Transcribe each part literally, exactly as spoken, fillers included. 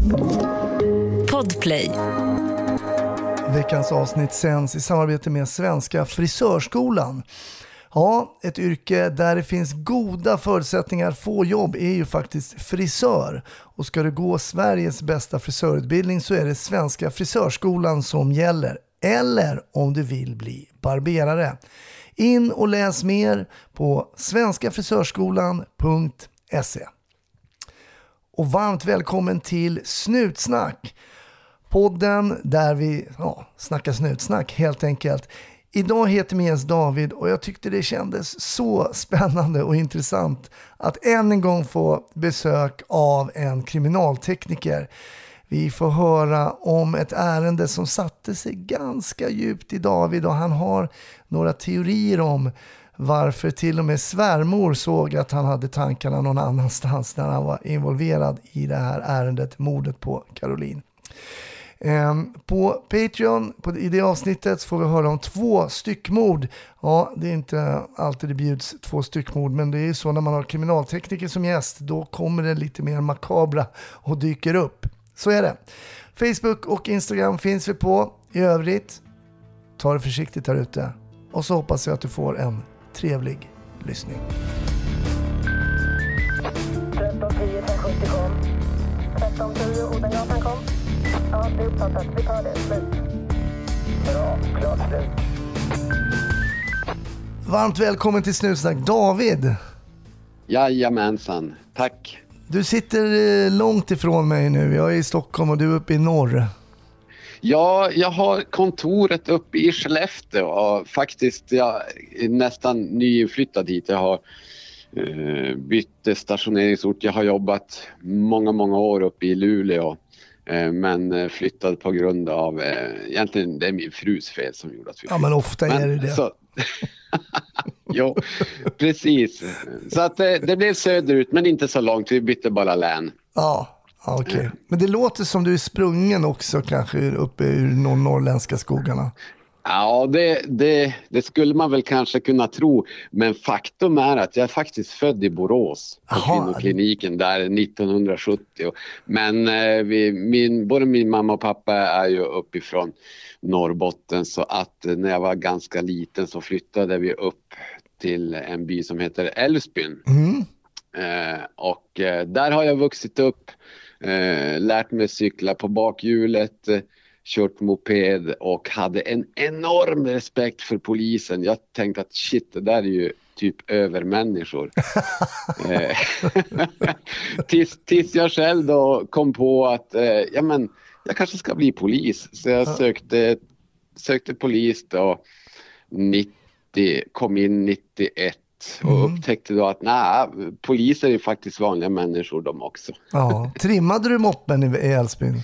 Podplay. Veckans avsnitt sänds i samarbete med Svenska Frisörskolan. Ja, ett yrke där det finns goda förutsättningar att få jobb är ju faktiskt frisör. Och ska du gå Sveriges bästa frisörutbildning så är det Svenska Frisörskolan som gäller. Eller om du vill bli barberare. In och läs mer på svenska frisörskolan punkt se. Och varmt välkommen till Snutsnack. Podden där vi ja, snackar snutsnack helt enkelt. Idag heter mig David och jag tyckte det kändes så spännande och intressant att än en gång få besök av en kriminaltekniker. Vi får höra om ett ärende som satte sig ganska djupt i David och han har några teorier om varför till och med svärmor såg att han hade tankarna någon annanstans när han var involverad i det här ärendet, mordet på Caroline. På Patreon, på, i det avsnittet, får vi höra om två styckmord. Ja, det är inte alltid det bjuds två styckmord, men det är ju så när man har kriminaltekniker som gäst, då kommer det lite mer makabra och dyker upp. Så är det. Facebook och Instagram finns vi på. I övrigt, ta det försiktigt här ute. Och så hoppas jag att du får en trevlig lyssning. tretton tio sjuttio kom. tretton tio Odengatan kom. Ja, det är uppfattat. Vi tar det. Slut. Bra, klart slut. Varmt välkommen till Snutsnack, David. Jajamensan, tack. Du sitter långt ifrån mig nu. Jag är i Stockholm och du är uppe i norr. Ja, jag har kontoret uppe i Skellefteå och faktiskt jag är nästan nyinflyttad hit. Jag har eh, bytt stationeringsort. Jag har jobbat många, många år uppe i Luleå. Men flyttade på grund av, egentligen det är min frus fel som gjorde att vi flyttade. Ja, men ofta är det det. Så, jo, precis. Så att det, det blev söderut, men inte så långt. Vi bytte bara län. Ja, okej. Okay. Men det låter som du är sprungen också kanske uppe ur de norrländska skogarna. Ja, det, det, det skulle man väl kanske kunna tro. Men faktum är att jag är faktiskt född i Borås på kvinnokliniken där nittonhundrasjuttio. Men eh, vi, min, både min mamma och pappa är ju uppifrån Norrbotten. Så att eh, när jag var ganska liten så flyttade vi upp till en by som heter Älvsbyn. Mm. Eh, och eh, där har jag vuxit upp, eh, lärt mig cykla på bakhjulet, eh, kört moped och hade en enorm respekt för polisen. Jag tänkte att shit, det där är ju typ övermänniskor. tills, tills jag själv då kom på att eh, ja, men, jag kanske ska bli polis. Så jag sökte, sökte polis då nittio, kom in nittioett. Och mm. upptäckte då att nej, poliser är faktiskt vanliga människor de också. Ja. Trimmade du moppen i Älvsbyn?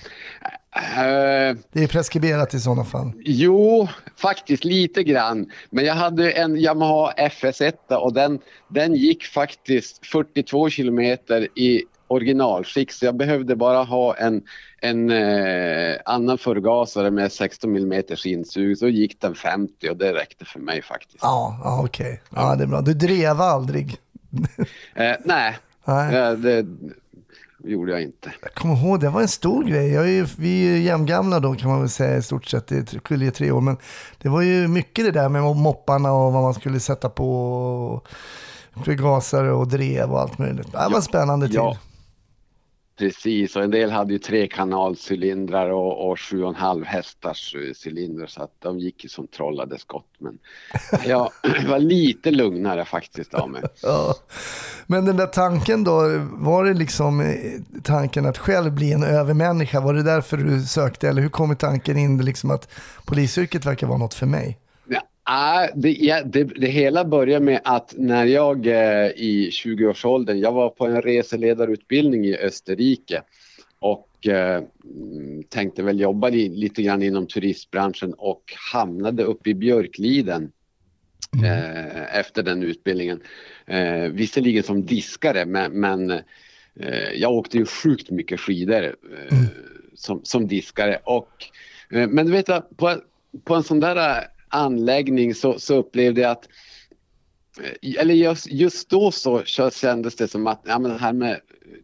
Uh, det är preskriberat i sådana fall. Jo, faktiskt lite grann. Men jag hade en Yamaha F S ett och den, den gick faktiskt fyrtiotvå kilometer i originalskick. Så jag behövde bara ha en, en eh, annan förgasare med sexton millimeter insug. Så gick den femtio och det räckte för mig faktiskt. Ja, ja okej. Okay. Ja, det är bra. Du drev aldrig? eh, nej, nej. Ja, det gjorde jag inte. Jag kommer ihåg, det var en stor grej. Jag är ju, vi är ju jämngamla då kan man väl säga i stort sett. Det skiljer tre år. Men det var ju mycket det där med mopparna och vad man skulle sätta på förgasare och drev och allt möjligt. Det var ja, spännande tid. Ja. Precis, och en del hade ju tre kanalcylindrar och, och sju och en halv hästars cylindrar så att de gick ju som trollade skott. Men jag var lite lugnare faktiskt av mig. Ja. Men den där tanken då, var det liksom tanken att själv bli en övermänniska? Var det därför du sökte eller hur kom tanken in liksom att polisyrket verkar vara något för mig? Ja, det, ja, det, det hela började med att när jag eh, i tjugoårsåldern, jag var på en reseledarutbildning i Österrike och eh, tänkte väl jobba li, lite grann inom turistbranschen och hamnade uppe i Björkliden mm. eh, efter den utbildningen. Eh, visserligen som diskare men, men eh, jag åkte ju sjukt mycket skidor eh, mm. som, som diskare och eh, men du vet att på, på en sån där anläggning så, så upplevde jag att eller just, just då så kändes det som att ja, men det här med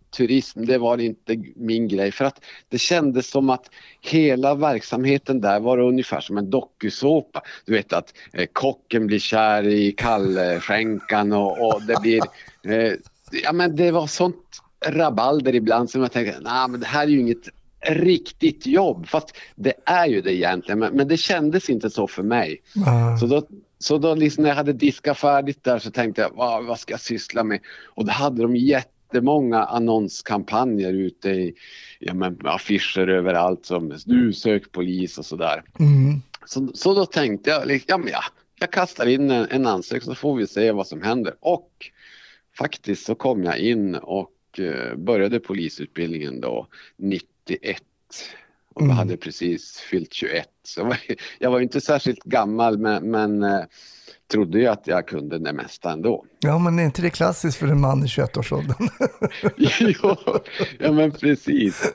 turism, det var inte min grej. För att det kändes som att hela verksamheten där var ungefär som en dokusåpa. Du vet att eh, kocken blir kär i kallskänkan och, och det blir... Eh, ja, men det var sånt rabalder ibland som jag tänkte, nej, men det här är ju inget riktigt jobb. Fast det är ju det egentligen, men, men det kändes inte så för mig. Mm. Så då... Så då liksom när jag hade diskat färdigt där så tänkte jag, vad, vad ska jag syssla med? Och då hade de jättemånga annonskampanjer ute i ja, men, affischer överallt som du sök polis och sådär. Mm. Så, så då tänkte jag, liksom, ja, men ja, jag kastar in en, en ansökan så får vi se vad som händer. Och faktiskt så kom jag in och uh, började polisutbildningen då nittioett. Och då hade jag precis fyllt tjugoett. Så jag var, jag var inte särskilt gammal men, men eh, trodde ju att jag kunde det mesta ändå. Ja, men är inte det klassiskt för en man i tjugoett-årsåldern? jo, ja men precis.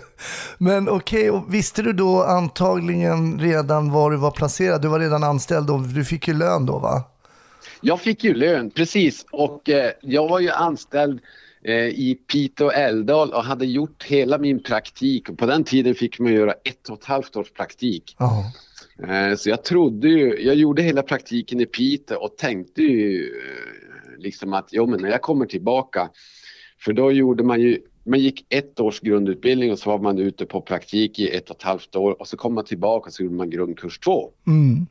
Men okej, okay, och visste du då antagligen redan var du var placerad? Du var redan anställd och du fick ju lön då, va? Jag fick ju lön, precis. Och eh, jag var ju anställd i Piteå och Älvdal och hade gjort hela min praktik. Och på den tiden fick man göra ett och ett halvt års praktik. Oh. Så jag trodde ju, jag gjorde hela praktiken i Piteå och tänkte ju liksom att jo, men när jag kommer tillbaka, för då gjorde man ju, man gick ett års grundutbildning och så var man ute på praktik i ett och ett halvt år och så kom man tillbaka och så gjorde man grundkurs två. Mm.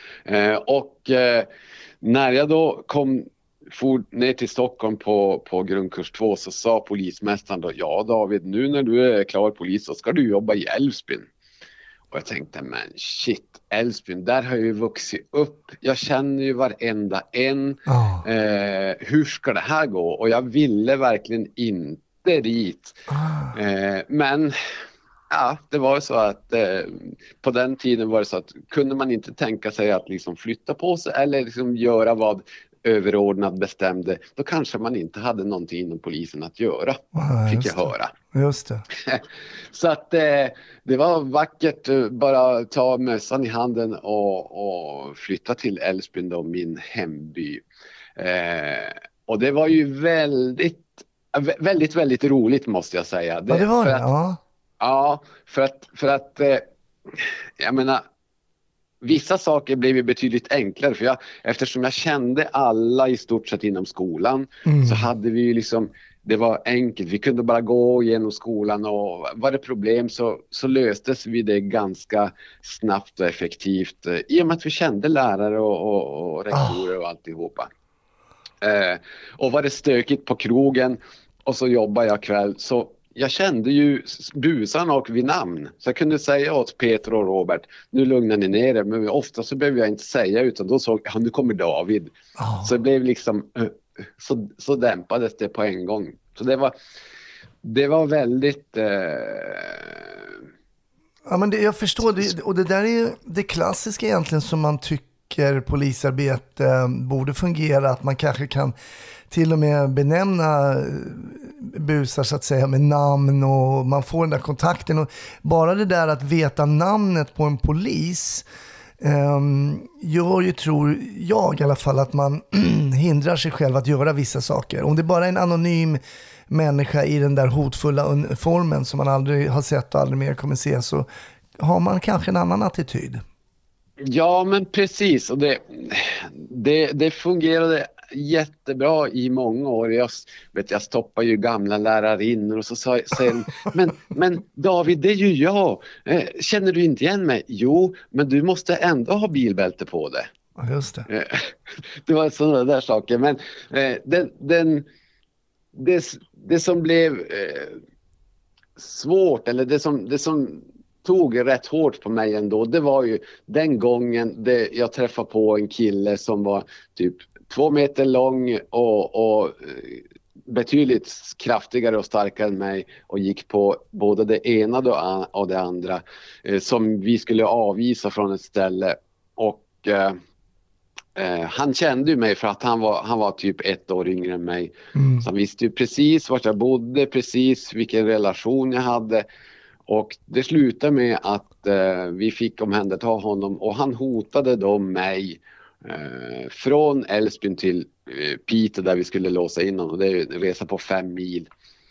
Och när jag då kom for ner till Stockholm på, på grundkurs två så sa polismästaren då, ja David, nu när du är klar polis så ska du jobba i Älvsbyn. Och jag tänkte, men shit, Älvsbyn, där har jag ju vuxit upp. Jag känner ju varenda en. Oh. Eh, hur ska det här gå? Och jag ville verkligen inte dit. Oh. Eh, men ja, det var så att eh, på den tiden var det så att kunde man inte tänka sig att liksom flytta på sig eller liksom göra vad överordnad bestämde, då kanske man inte hade någonting inom polisen att göra, ja, fick jag höra. Just det. Så att eh, det var vackert bara ta mössan i handen och, och flytta till Älvsbyn då, min hemby. Eh, och det var ju väldigt, väldigt, väldigt roligt måste jag säga. Det, ja, det var det, att, ja. Ja, för att, för att eh, jag menar, vissa saker blev ju betydligt enklare för jag, eftersom jag kände alla i stort sett inom skolan mm. så hade vi ju liksom, det var enkelt, vi kunde bara gå igenom skolan och var det problem så, så löstes vi det ganska snabbt och effektivt i och med att vi kände lärare och, och, och rektorer och alltihopa. Eh, och var det stökigt på krogen och så jobbade jag kväll så jag kände ju busarna och vid namn. Så jag kunde säga åt Peter och Robert, nu lugnar ni ner er. Men ofta så behöver jag inte säga utan då såg jag, nu kommer David. Oh. Så det blev liksom, så, så dämpades det på en gång. Så det var, det var väldigt... Eh... Ja, men det, jag förstår det. Och det där är det klassiska egentligen som man tycker polisarbete borde fungera. Att man kanske kan till och med benämna busar så att säga med namn och man får den där kontakten. Och bara det där att veta namnet på en polis um, gör ju, tror jag i alla fall, att man hindrar sig själv att göra vissa saker. Om det bara är en anonym människa i den där hotfulla formen som man aldrig har sett och aldrig mer kommer se, så har man kanske en annan attityd. Ja, men precis. Och det, det, det fungerade jättebra i många år. Jag, vet, jag stoppade ju gamla lärarinnor och så sa jag, men, men David, det är ju jag. Känner du inte igen mig? Jo, men du måste ändå ha bilbälte på det. Ja, just det. Det var sådana där saker. Men den, den, det, det som blev svårt, eller det som, det som tog rätt hårt på mig ändå, det var ju den gången det, jag träffade på en kille som var typ två meter lång och, och betydligt kraftigare och starkare än mig och gick på både det ena och det andra eh, som vi skulle avvisa från ett ställe. Och eh, eh, han kände ju mig för att han var, han var typ ett år yngre än mig. Mm. Så han visste ju precis vart jag bodde, precis vilken relation jag hade. Och det slutade med att eh, vi fick omhänderta honom och han hotade då mig eh, från Älvsbyn till eh, Piteå där vi skulle låsa in honom. Och det är en resa på fem mil.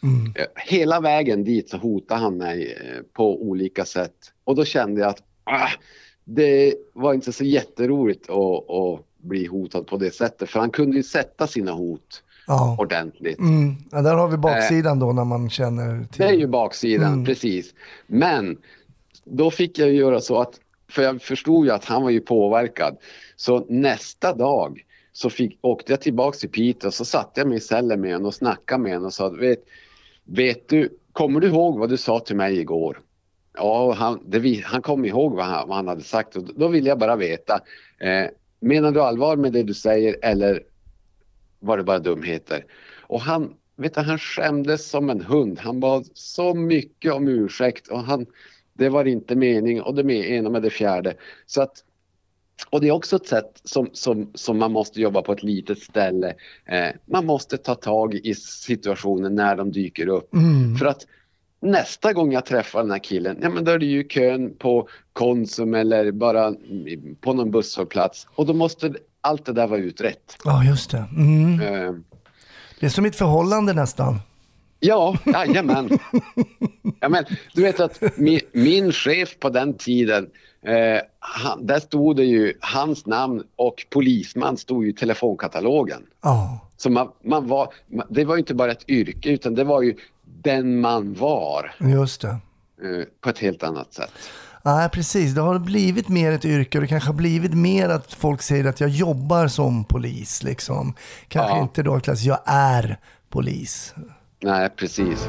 Mm. Hela vägen dit så hotade han mig på olika sätt. Och då kände jag att ah, det var inte så jätteroligt att, att bli hotad på det sättet. För han kunde ju sätta sina hot ja. ordentligt. Mm. Ja, där har vi baksidan då när man känner till. Det är ju baksidan, mm. precis. Men då fick jag göra så att, för jag förstod ju att han var ju påverkad. Så nästa dag så fick, åkte jag tillbaka till Piteå och så satte jag mig i cellen med honom och snackade med honom och sa, vet, vet du, kommer du ihåg vad du sa till mig igår? Ja, han, det, han kom ihåg vad han, vad han hade sagt och då vill jag bara veta, eh, menar du allvar med det du säger eller var det bara dumheter? Och han, vet du, han skämdes som en hund. Han bad så mycket om ursäkt och han, det var inte mening och det med ena med det fjärde. Så att, och det är också ett sätt som, som, som man måste jobba på ett litet ställe. Eh, man måste ta tag i situationen när de dyker upp. Mm. För att nästa gång jag träffar den här killen, ja men då är det ju kön på Konsum eller bara på någon busshållplats. Och då måste allt det där vara utrett. Ja, just det. Mm. Eh, det är som ett förhållande nästan. Ja, jajamän. ja, men, du vet att min, min chef på den tiden, eh, han, där stod det ju hans namn och polisman stod ju i telefonkatalogen. Oh. Så man, man var, det var ju inte bara ett yrke utan det var ju den man var. Just det. Eh, på ett helt annat sätt. Nej, precis. Det har blivit mer ett yrke och det kanske har blivit mer att folk säger att jag jobbar som polis. Liksom. Kanske ja. inte då att jag är polis. Nej, precis.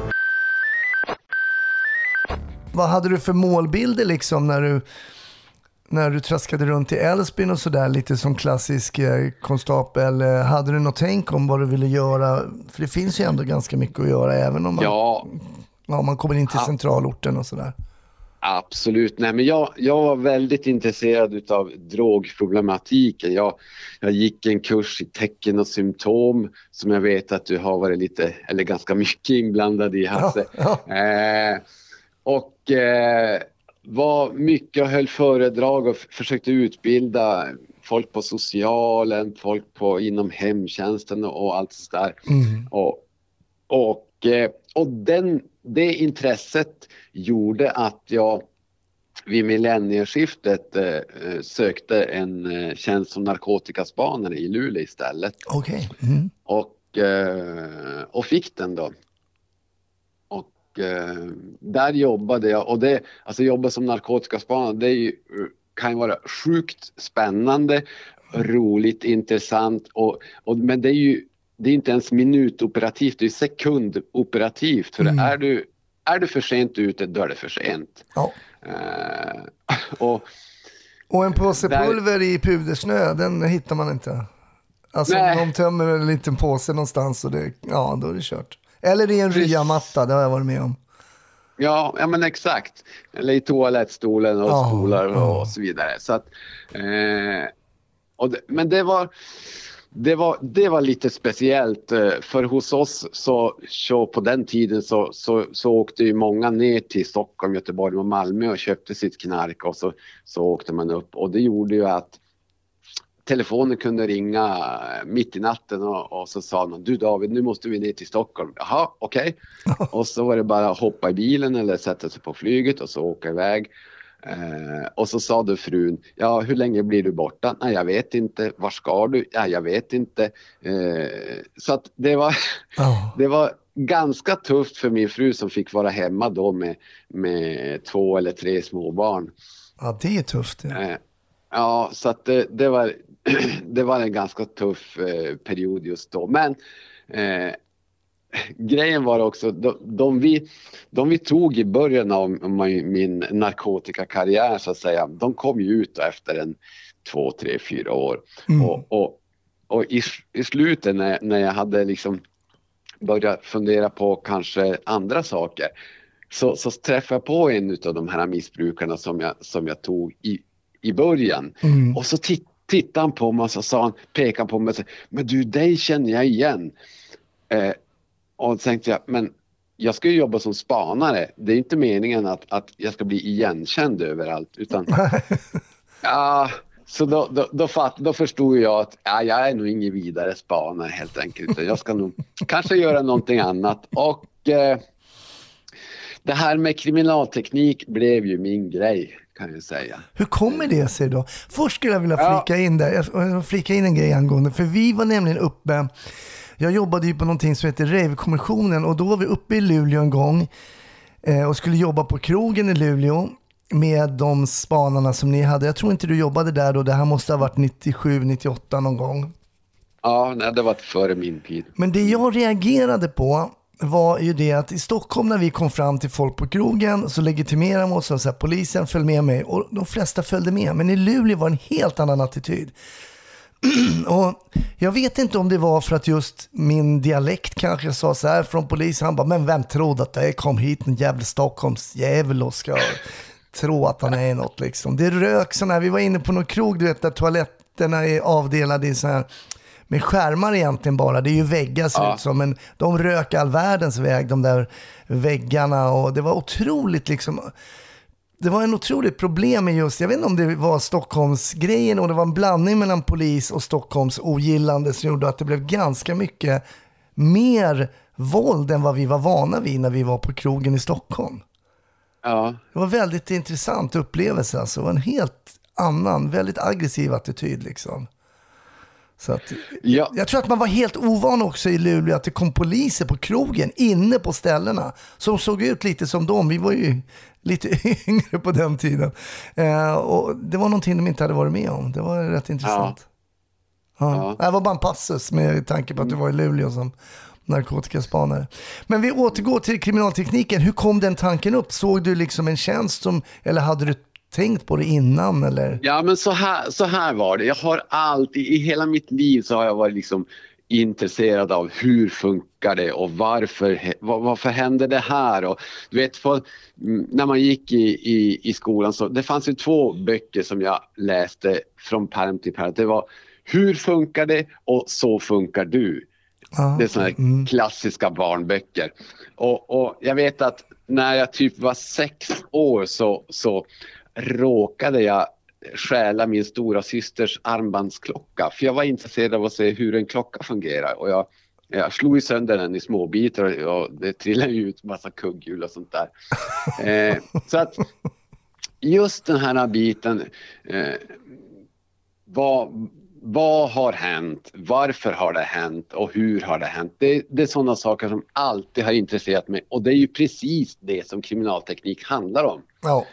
Vad hade du för målbilder liksom när du, när du traskade runt i Älvsbyn och sådär lite som klassisk eh, konstapel? Hade du något tänk om vad du ville göra? För det finns ju ändå ganska mycket att göra även om man, ja. Ja, man kommer in till ja. centralorten och sådär. Absolut. Nej, men jag, jag var väldigt intresserad av drogproblematiken. Jag, jag gick en kurs i tecken och symptom som jag vet att du har varit lite, eller ganska mycket inblandad i, Hasse. Ja, ja. Eh, och eh, var mycket och höll föredrag och f- försökte utbilda folk på socialen, folk på, inom hemtjänsten och, och allt så där. Mm. Och, och, eh, och den Det intresset gjorde att jag vid millennieskiftet eh, sökte en eh, tjänst som narkotikaspanare i Luleå istället. Okej. Okay. Mm. Och, eh, och fick den då. Och eh, där jobbade jag. Och det, alltså jobba som narkotikaspanare, det är ju, kan ju vara sjukt spännande, roligt, intressant. Och, och, men det är ju det är inte ens minutoperativt, det är sekundoperativt. För mm. är, du, är du för sent ute, då är det för sent. Ja. Uh, och, och en påse där... pulver i pudersnö, den hittar man inte. Alltså om de tömmer en liten påse någonstans och det, ja, då är det kört. Eller i en ryamatta, det har jag varit med om. Ja, ja men exakt. Eller i toalettstolen och ja, stolar och, ja. och så vidare. Så att, eh, och det, men det var... Det var, det var lite speciellt för hos oss så, så på den tiden så, så, så åkte ju många ner till Stockholm, Göteborg och Malmö och köpte sitt knark och så, så åkte man upp och det gjorde ju att telefonen kunde ringa mitt i natten och, och så sa någon, du David, nu måste vi ner till Stockholm. Jaha, okej. Okay. Och så var det bara att hoppa i bilen eller sätta sig på flyget och så åka iväg. Uh, och så sa du frun, ja hur länge blir du borta? Nej jag vet inte, var ska du? Ja jag vet inte. Uh, så att det var, oh. det var ganska tufft för min fru som fick vara hemma då med, med två eller tre små barn. Ja det är tufft. Ja, uh, ja så att det, det, var, det var en ganska tuff uh, period just då. Men grejen var också, de, de, vi, de vi tog i början av min narkotikakarriär så att säga, de kom ju ut efter en två, tre, fyra år. Mm. Och, och, och i, i slutet när, när jag hade liksom börjat fundera på kanske andra saker så, så träffade jag på en av de här missbrukarna som jag, som jag tog i, i början. Mm. Och så titt, tittade han på mig och så sa han, pekade på mig och sa, men du, dig känner jag igen. Eh, Och tänkte jag, men jag ska ju jobba som spanare. Det är inte meningen att, att jag ska bli igenkänd överallt. Utan, ja, så då, då, då, fatt, då förstod jag att ja, jag är nog ingen vidare spanare helt enkelt. Jag ska nog kanske göra någonting annat. Och eh, det här med kriminalteknik blev ju min grej, kan jag säga. Hur kommer det sig då? Först skulle jag vilja flika in där. Jag flika in en grej angående. För vi var nämligen uppe, jag jobbade ju på någonting som heter Rave-kommissionen, och då var vi uppe i Luleå en gång eh, och skulle jobba på krogen i Luleå med de spanarna som ni hade. Jag tror inte du jobbade där då. Det här måste ha varit nittiosju nittioåtta någon gång. Ja, nej, det var före min tid. Men det jag reagerade på var ju det att i Stockholm när vi kom fram till folk på krogen så legitimerade de oss och så här, polisen följde med mig, och de flesta följde med. Men i Luleå var en helt annan attityd. Och jag vet inte om det var för att just min dialekt kanske sa så här från polisen. Han bara, men vem trodde att det kom hit en jävla Stockholms jävel och ska tro att han är något liksom. Det rök så när vi var inne på någon krog, du vet, där toaletterna är avdelade i så här med skärmar egentligen bara. Det är ju väggar ser ja. ut som, men de rök all världens väg, de där väggarna, och det var otroligt liksom. Det var en otroligt problem med just, jag vet inte om det var Stockholms grejen och det var en blandning mellan polis och Stockholms ogillande som gjorde att det blev ganska mycket mer våld än vad vi var vana vid när vi var på krogen i Stockholm. Ja. Det var väldigt intressant upplevelse alltså. Det var en helt annan, väldigt aggressiv attityd liksom. Så att, ja. Jag tror att man var helt ovan också i Luleå att det kom poliser på krogen inne på ställena som såg ut lite som dem. Vi var ju lite yngre på den tiden. Eh, och det var någonting de inte hade varit med om. Det var rätt intressant. Ja. Ja. Ja. Det var bara en passus med tanke på att du var i Luleå som narkotikaspanare. Men vi återgår till kriminaltekniken. Hur kom den tanken upp? Såg du liksom en tjänst som, eller hade du tänkt på det innan eller? Ja, men så här, så här var det. Jag har alltid, i hela mitt liv så har jag varit liksom intresserad av hur funkar det och varför, var, varför händer det här? Och du vet, för, när man gick i, i, i skolan så det fanns ju två böcker som jag läste från pärm till pärm. Det var hur funkar det och så funkar du. Ah, det är såna här mm. klassiska barnböcker. Och, och jag vet att när jag typ var sex år så, så råkade jag stjäla min stora systers armbandsklocka. För jag var intresserad av att se hur en klocka fungerar. Och jag, jag slog sönder den i små bitar och det trillade ut en massa kugghjul och sånt där. eh, så att just den här biten eh, var... Vad har hänt? Varför har det hänt? Och hur har det hänt? Det, det är sådana saker som alltid har intresserat mig. Och det är ju precis det som kriminalteknik handlar om. Ja.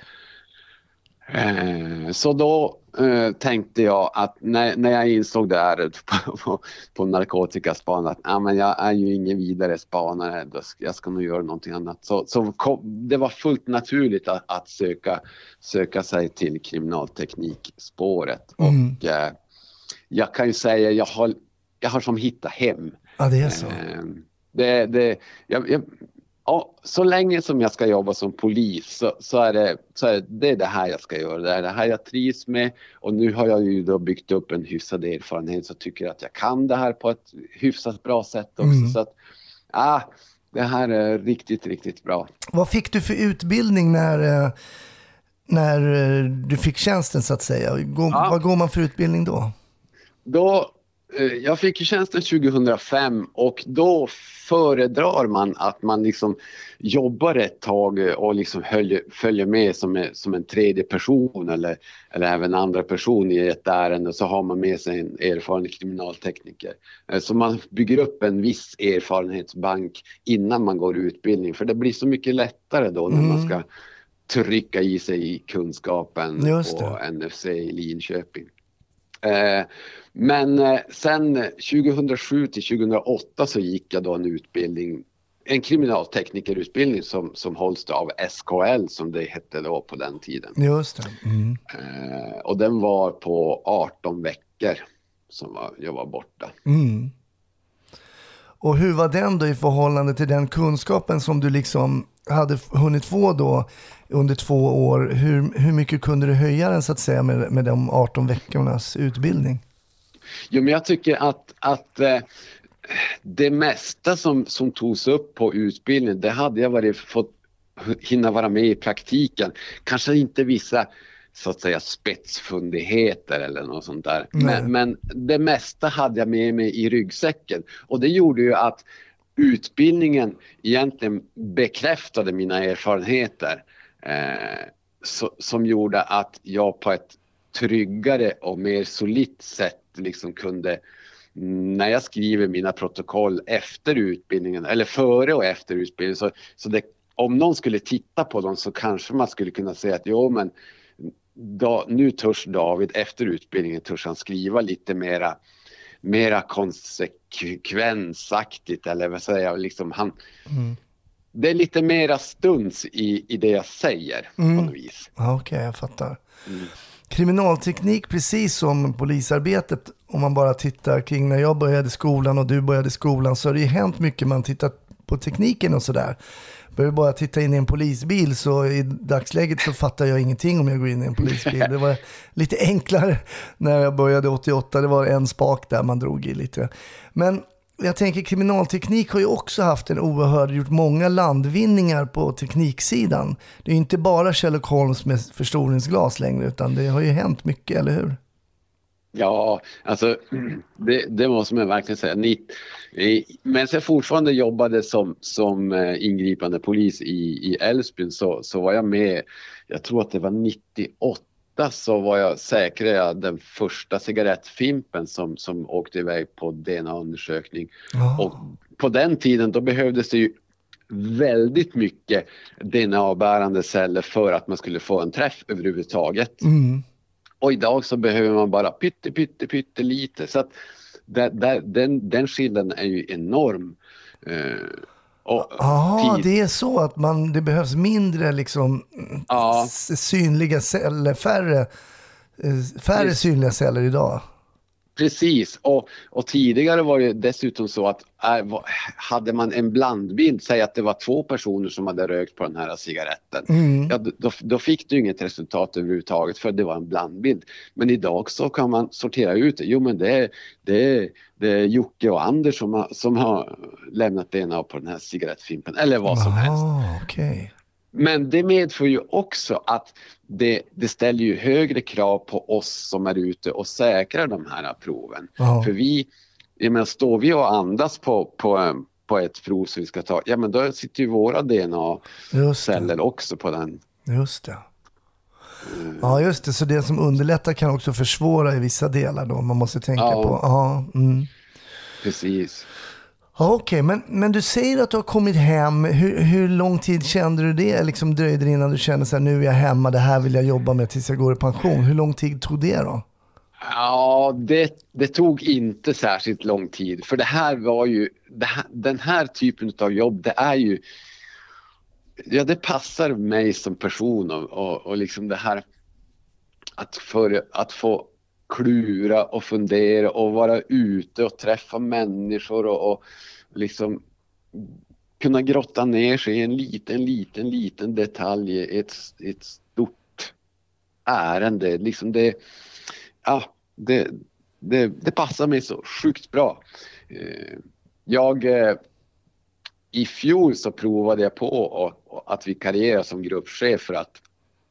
Eh, så då eh, tänkte jag att när, när jag insåg det här på, på, på narkotikaspan att ah, men jag är ju ingen vidare spanare. Då ska, jag ska nog göra någonting annat. Så, så kom, det var fullt naturligt att, att söka, söka sig till kriminalteknikspåret. Mm. Och eh, jag kan ju säga jag har jag har som hittat hem. Ja, det är så. Eh, det det jag, jag, ja, så länge som jag ska jobba som polis så, så är det så är det det här jag ska göra. Det är det här jag trivs med, och nu har jag ju då byggt upp en hyfsad erfarenhet så tycker jag att jag kan det här på ett hyfsat bra sätt också. Mm. Så att ah, det här är riktigt riktigt bra. Vad fick du för utbildning när när du fick tjänsten så att säga? Går, ja. Vad går man för utbildning då? Då, jag fick ju tjänsten tjugohundrafem och då föredrar man att man liksom jobbar ett tag och liksom följer, följer med som, är, som en tredje person eller, eller även andra person i ett ärende, så har man med sig en erfaren kriminaltekniker. Så man bygger upp en viss erfarenhetsbank innan man går utbildning, för det blir så mycket lättare då när mm. man ska trycka i sig i kunskapen på N F C i Linköping. Eh, men eh, sen tjugohundrasju till tjugohundraåtta så gick jag då en utbildning, en kriminalteknikerutbildning som, som hålls av S K L som det hette då på den tiden. Just det. Mm. Eh, och den var på arton veckor som var, jag var borta. Mm. Och hur var den då i förhållande till den kunskapen som du liksom hade hunnit få då under två år? Hur, hur mycket kunde du höja den så att säga med, med de arton veckornas utbildning? Jo, men jag tycker att, att eh, det mesta som, som togs upp på utbildningen, det hade jag varit, fått hinna vara med i praktiken. Kanske inte vissa så att säga spetsfundigheter eller något sånt där. Men, men det mesta hade jag med mig i ryggsäcken. Och det gjorde ju att utbildningen egentligen bekräftade mina erfarenheter eh, så, som gjorde att jag på ett tryggare och mer solitt sätt liksom kunde, när jag skriver mina protokoll efter utbildningen eller före och efter utbildningen, så, så det, om någon skulle titta på dem så kanske man skulle kunna säga att jo men da, nu törs David efter utbildningen törs han skriva lite mera mera konsekvensaktigt, eller vad säger jag, liksom han mm. det är lite mera stunds i, i det jag säger mm. på något vis. Okej, okay, jag fattar. Mm. Kriminalteknik, precis som polisarbetet, om man bara tittar kring när jag började skolan och du började skolan, så har det ju hänt mycket. Man tittar på tekniken och sådär. Börjar bara titta in i en polisbil, så i dagsläget så fattar jag ingenting om jag går in i en polisbil. Det var lite enklare när jag började åttioåtta. Det var en spak där man drog i lite. Men jag tänker, kriminalteknik har ju också haft en oerhörd, gjort många landvinningar på tekniksidan. Det är ju inte bara Sherlock Holmes med förstoringsglas längre, utan det har ju hänt mycket, eller hur? Ja, alltså det, det måste man verkligen säga. Ni, men jag fortfarande jobbade som, som ingripande polis i, i Älvsbyn, så, så var jag med, jag tror att det var nittioåtta, så var jag säkrad den första cigarettfimpen som, som åkte iväg på D N A-undersökning. Oh. Och på den tiden då behövdes det ju väldigt mycket D N A-bärande celler för att man skulle få en träff överhuvudtaget. Mm. Och idag så behöver man bara pytte, pytte, pytte lite. Så att där, där, den, den skillnaden är ju enorm. Ja, det är så att man, det behövs mindre liksom, ja. synliga celler, färre, färre Precis. synliga celler idag. Precis, och, och tidigare var det dessutom så att äh, hade man en blandbild, säg att det var två personer som hade rökt på den här cigaretten, mm. ja, då, då fick du inget resultat överhuvudtaget, för det var en blandbild. Men idag så kan man sortera ut det. Jo, men det är, det är, det är Jocke och Anders som har, som har lämnat D N A på den här cigarettfimpen, eller vad som Aha, helst. Okay. Men det medför ju också att det, det ställer ju högre krav på oss som är ute och säkrar de här proven. Oh. För vi, jag menar, står vi och andas på, på, på ett prov som vi ska ta, ja men då sitter ju våra D N A-celler också på den. Just det. Mm. Ja, just det. Så det som underlättar kan också försvåra i vissa delar då. Man måste tänka ja. på. Ja, mm. Precis. Ja, okej, okay. men, men du säger att du har kommit hem. Hur, hur lång tid kände du det? Liksom dröjde det innan du kände så här, nu är jag hemma, det här vill jag jobba med tills jag går i pension. Hur lång tid tog det då? Ja, det, det tog inte särskilt lång tid. För det här var ju, det här, den här typen av jobb, det är ju, ja det passar mig som person och, och, och liksom det här att, för, att få klura och fundera och vara ute och träffa människor och, och liksom kunna grotta ner sig i en liten, liten, liten detalj i ett, ett stort ärende. Liksom det, ja, det, det, det passar mig så sjukt bra. Jag, i fjol så provade jag på att vikariera som gruppchef för att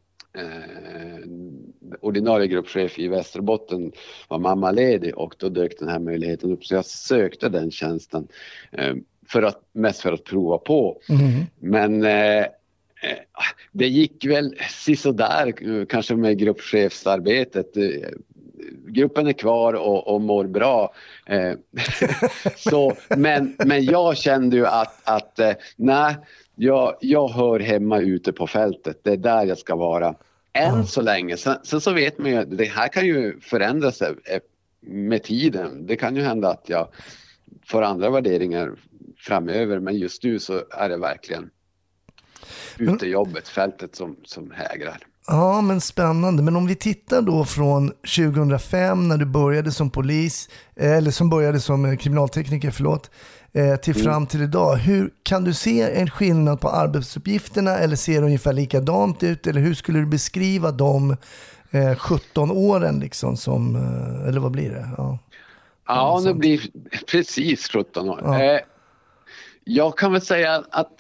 Eh, ordinarie gruppchef i Västerbotten var mamma ledig, och då dök den här möjligheten upp, så jag sökte den tjänsten eh, för att, mest för att prova på. Mm. Men eh, det gick väl sisådär kanske med gruppchefsarbetet. Gruppen är kvar och, och mår bra. Eh, så, men, men jag kände ju att, att eh, nej, jag, jag hör hemma ute på fältet. Det är där jag ska vara än mm. så länge. Sen, sen så vet man ju att det här kan ju förändra sig med tiden. Det kan ju hända att jag får andra värderingar framöver, men just nu så är det verkligen utejobbet, fältet som, som hägrar. Ja, men spännande. Men om vi tittar då från tjugohundrafem när du började som polis, eller som började som kriminaltekniker, förlåt, till fram mm. till idag. Hur kan du se en skillnad på arbetsuppgifterna, eller ser det ungefär likadant ut, eller hur skulle du beskriva de eh, sjutton åren liksom som, eller vad blir det? Ja, ja det blir precis sjutton år. Ja. Eh, jag kan väl säga att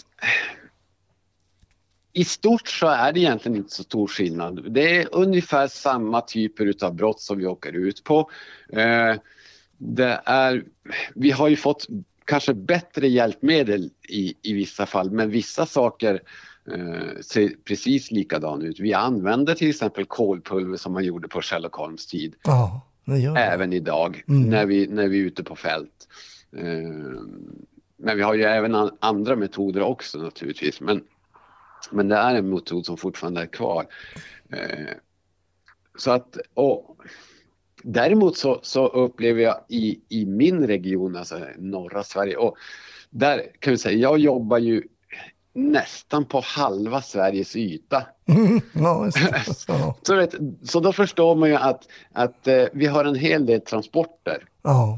i stort så är det egentligen inte så stor skillnad. Det är ungefär samma typer av brott som vi åker ut på. Eh, det är, vi har ju fått kanske bättre hjälpmedel i, i vissa fall, men vissa saker eh, ser precis likadan ut. Vi använder till exempel kolpulver som man gjorde på Sherlock Holmes tid. Ja, det gör det. Även idag Mm. när, vi, när vi är ute på fält. Eh, men vi har ju även an, andra metoder också naturligtvis. Men, men det är en metod som fortfarande är kvar. Eh, så att... Och, däremot så, så upplever jag i, i min region, alltså norra Sverige, och där kan vi säga, jag jobbar ju nästan på halva Sveriges yta. Mm, ja, just det. Ja. så, vet, så då förstår man ju att, att eh, vi har en hel del transporter. Ja.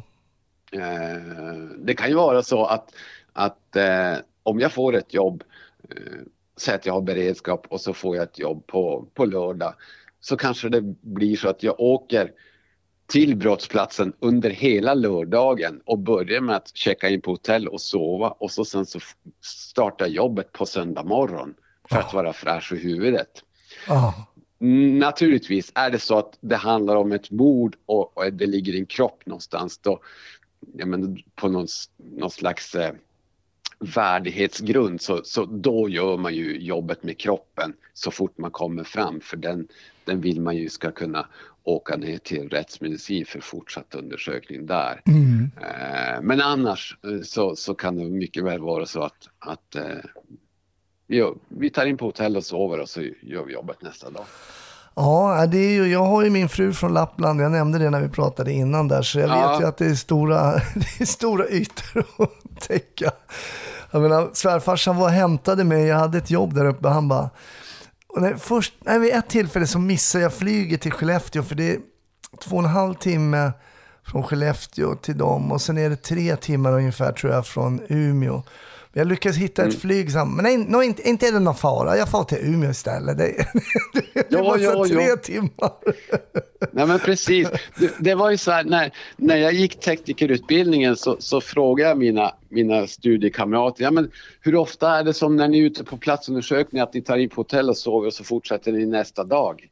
Eh, det kan ju vara så att, att eh, om jag får ett jobb, eh, säg att jag har beredskap och så får jag ett jobb på, på lördag, så kanske det blir så att jag åker till brottsplatsen under hela lördagen och börjar med att checka in på hotell och sova, och så sen så startar jobbet på söndag morgon för att vara fräsch i huvudet. Ja. Naturligtvis är det så att det handlar om ett mord och, och det ligger i en kropp någonstans då, ja, men på någon, någon slags eh, värdighetsgrund, så, så då gör man ju jobbet med kroppen så fort man kommer fram, för den, den vill man ju ska kunna åka ner till rättsmedicin för fortsatt undersökning där. Mm. Eh, men annars eh, så, så kan det mycket väl vara så att, att eh, vi, vi tar in på hotell och sover och så gör vi jobbet nästa dag. Ja, det är ju, jag har ju min fru från Lappland, jag nämnde det när vi pratade innan där, så jag Ja. vet ju att det är stora, det är stora ytor att täcka. Jag menar, svärfarsan var och hämtade mig, jag hade ett jobb där uppe, han bara, och när, först, nej, vid ett tillfälle så missade jag flyget till Skellefteå, för det är två och en halv timme från Skellefteå till dem, och sen är det tre timmar ungefär tror jag från Umeå. Jag lyckades hitta ett Mm. flyg sam- men nej, no, inte, inte är det någon fara, jag får till Umeå istället. Det, det Ja, var ja, så tre ja. timmar. Nej men precis, det, det var ju så här, när, när jag gick teknikerutbildningen så, så frågade jag mina, mina studiekamrater, ja men hur ofta är det som när ni är ute på platsundersökning att ni tar in på hotell och sover och så fortsätter ni nästa dag?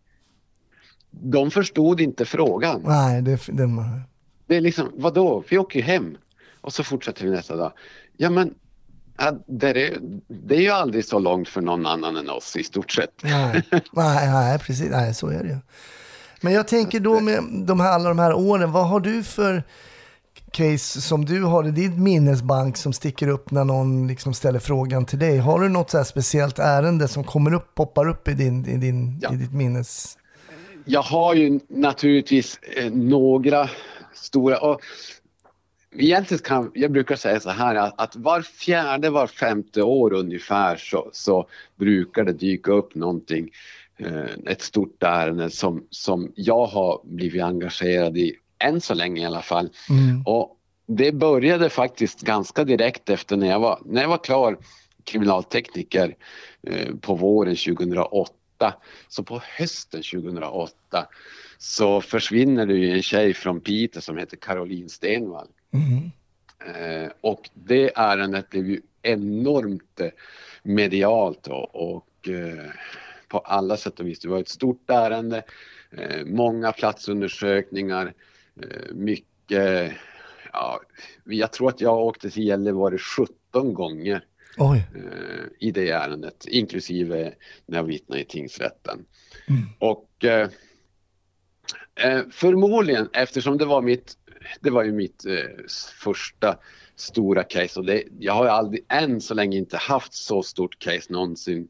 De förstod inte frågan. Nej, det, det Det är liksom, vadå? Vi åker ju hem och så fortsätter vi nästa dag. Ja men, ja, det, är, det är ju aldrig så långt för någon annan än oss i stort sett. nej, nej, nej, precis, nej, så är det ju. Men jag tänker då med de här, alla de här åren, vad har du för case som du har i din minnesbank som sticker upp när någon liksom ställer frågan till dig? Har du något så här speciellt ärende som kommer upp, poppar upp i, din, i, din, Ja. i ditt minnes? Jag har ju naturligtvis eh, några stora, och egentligen kan, jag brukar säga så här att, att var fjärde, var femte år ungefär så, så brukar det dyka upp någonting, eh, ett stort ärende som, som jag har blivit engagerad i, än så länge i alla fall. Mm. Och det började faktiskt ganska direkt efter när jag var, när jag var klar kriminaltekniker eh, på våren tjugohundraåtta. Så på hösten tjugohundraåtta så försvinner det ju en tjej från Piteå som heter Caroline Stenvall. Mm. Eh, och det ärendet blev ju enormt eh, medialt och, och eh, på alla sätt och vis. Det var ett stort ärende, eh, många platsundersökningar, eh, mycket, ja, jag tror att jag åkte till Gällivare sjutton gånger. Oj. Eh, i det ärendet, inklusive när jag vittnade i tingsrätten. Mm. Och eh, eh, förmodligen, eftersom det var mitt, det var ju mitt eh, första stora case, och det, jag har ju aldrig än så länge inte haft så stort case någonsin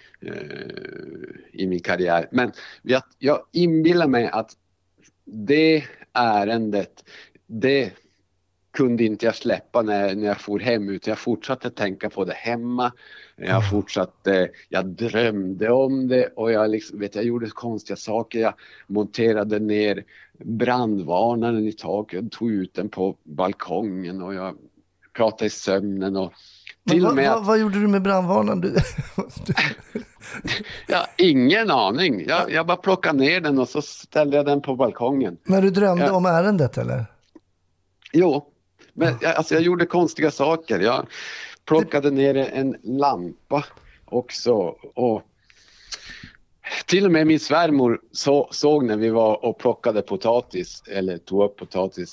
eh, i min karriär. Men jag, jag inbillar mig att det ärendet, det kunde inte jag släppa när, när jag for hem, utan jag fortsatte tänka på det hemma. Jag fortsatte, jag drömde om det, och jag, liksom, vet, jag gjorde konstiga saker. Jag monterade ner brandvarnaren i taket, tog ut den på balkongen, och jag pratade i sömnen. Och till vad, och med vad, att, vad gjorde du med brandvarnaren? Du, du... ja, ingen aning. Jag, jag bara plockade ner den och så ställde jag den på balkongen. Men du drömde Ja. om ärendet eller? Jo, men jag, alltså jag gjorde konstiga saker. Jag plockade ner en lampa också, och till och med min svärmor så, såg när vi var och plockade potatis, eller tog upp potatis.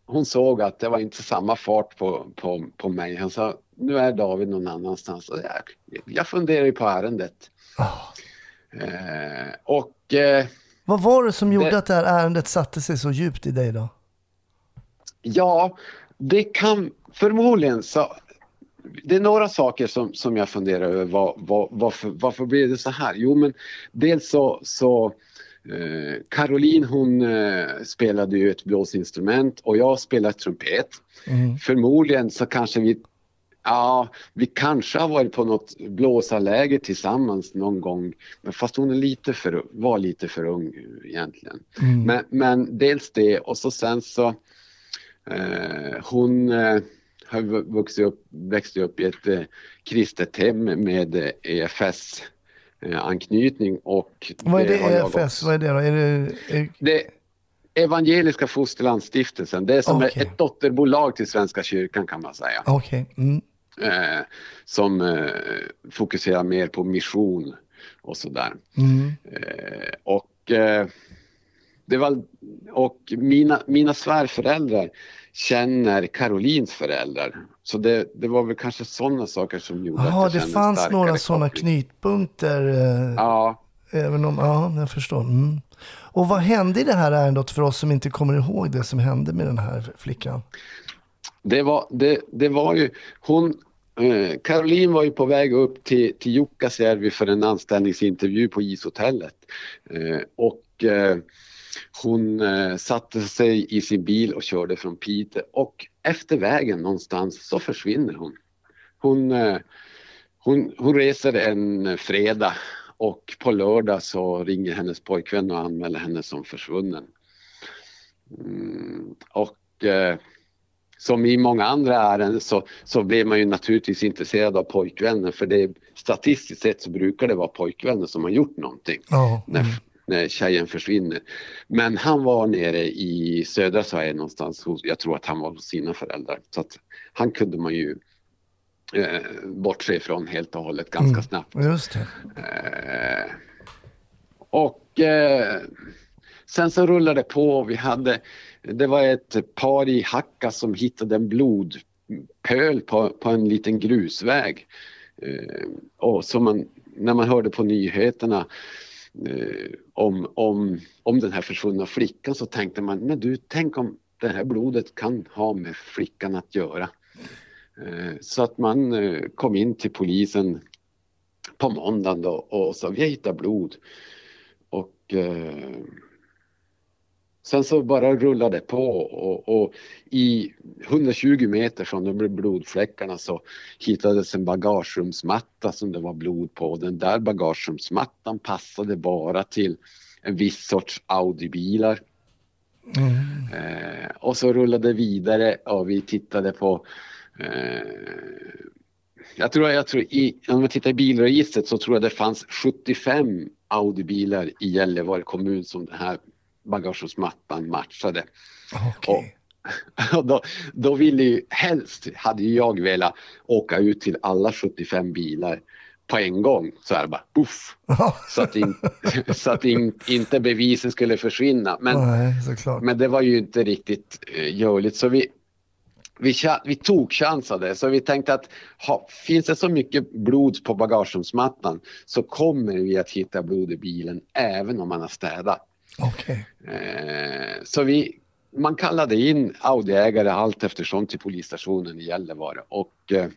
hon såg att det var inte samma fart på, på, på mig. Han sa, nu är David någon annanstans. Och jag, jag funderar ju på ärendet. Oh. Eh, och... Eh, Vad var det som gjorde det, att det här ärendet satte sig så djupt i dig då? Ja, det kan förmodligen så... Det är några saker som, som jag funderar över. Var, var, varför, varför blev det så här? Jo, men dels så... så eh, Caroline, hon eh, spelade ju ett blåsinstrument och jag spelade trumpet. Mm. Förmodligen så kanske vi... Ja, vi kanske har varit på något blåsarläge tillsammans någon gång. Men fast hon är lite för, var lite för ung egentligen. Mm. Men, men dels det och så sen så... Eh, hon... Eh, har vuxit upp, växte upp i ett eh, kristet hem med eh, E F S-anknytning. Eh, och Vad är det, det E F S? Vad är det då? Är det, är... det Evangeliska Fosterlandsstiftelsen. Det är som okay. ett dotterbolag till Svenska kyrkan kan man säga. Okay. Mm. Eh, som eh, fokuserar mer på mission och sådär. Mm. Eh, och eh, det var, och mina, mina svärföräldrar känner Carolins föräldrar. Så det, det var väl kanske sådana saker som gjorde Aha, att jag det fanns några sådana knytpunkter. Eh, ja. Även om, ja, jag förstår. Mm. Och vad hände i det här ärendet för oss som inte kommer ihåg det som hände med den här flickan? Det var, det, det var ju, hon, eh, Caroline var ju på väg upp till, till Jukkasjärvi för en anställningsintervju på ishotellet. Eh, och eh, hon eh, satte sig i sin bil och körde från Piteå och efter vägen någonstans så försvinner hon. Hon, eh, hon, hon reser en fredag och på lördag så ringer hennes pojkvän och anmäler henne som försvunnen. Mm, och eh, som i många andra ärenden så, så blir man ju naturligtvis intresserad av pojkvännen för det statistiskt sett så brukar det vara pojkvännen som har gjort någonting. Oh. När, när tjejen försvinner. Men han var nere i södra Sverige någonstans. Hos, jag tror att han var hos sina föräldrar. Så att han kunde man ju eh, bortse ifrån helt och hållet ganska mm, snabbt. Just det. Eh, och eh, sen så rullade det på. Vi hade, det var ett par i Hacka som hittade en blodpöl på, på en liten grusväg. Eh, och så man, när man hörde på nyheterna Eh, om, om, om den här försvunna flickan så tänkte man, men du, tänk om det här blodet kan ha med flickan att göra. Eh, så att man eh, kom in till polisen på måndagen då, och sa, vi har hittat blod. Och eh, sen så bara rullade på och, och i hundratjugo meter från de blodfläckarna så hittades en bagagerumsmatta som det var blod på. Den där bagagerumsmattan passade bara till en viss sorts Audi-bilar. Mm. Eh, och så rullade vidare och vi tittade på eh, jag tror, jag tror i, om man tittar i bilregistret så tror jag det fanns sjuttiofem Audi-bilar i Gällivare kommun som den här bagagerumsmattan matchade. Okay. Och, och då, då ville ju helst hade jag velat åka ut till alla sjuttiofem bilar på en gång så här bara puff, så att, in, så att in, inte bevisen skulle försvinna men, Nej, såklart. Men det var ju inte riktigt uh, görligt så vi Vi, vi tog chansade så vi tänkte att ha, finns det så mycket blod på bagagerumsmattan så kommer vi att hitta blod i bilen även om man har städat. Okay. Eh, så vi, man kallade in Audi-ägare allt eftersom till polisstationen i Gällivare och, eh,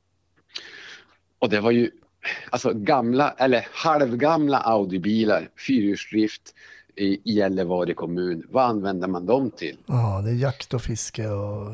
och det var ju alltså gamla eller halvgamla Audi-bilar, fyrhjulsdrift i, i Gällivare kommun. Vad använder man dem till? Ja, det är jakt och fiske och